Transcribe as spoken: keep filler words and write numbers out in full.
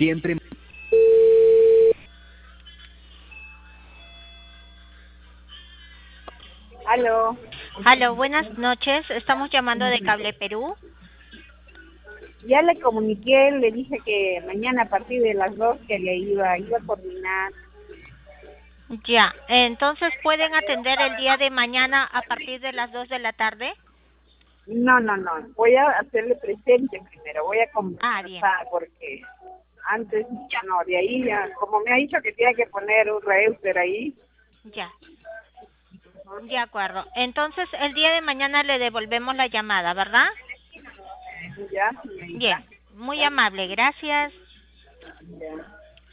Siempre. Aló. Aló, buenas noches. Estamos llamando de Cable Perú. Ya le comuniqué, le dije que mañana a partir de las dos que le iba, iba a coordinar. Ya, entonces pueden atender el día de mañana a partir de las dos de la tarde. No, no, no. Voy a hacerle presente primero. Voy a Ah, bien. conversar porque antes ya no, de ahí ya, como me ha dicho que tiene que poner un router ahí. Ya. De acuerdo. Entonces el día de mañana le devolvemos la llamada, ¿verdad? Ya, Bien. Muy ya, amable. Gracias. ya.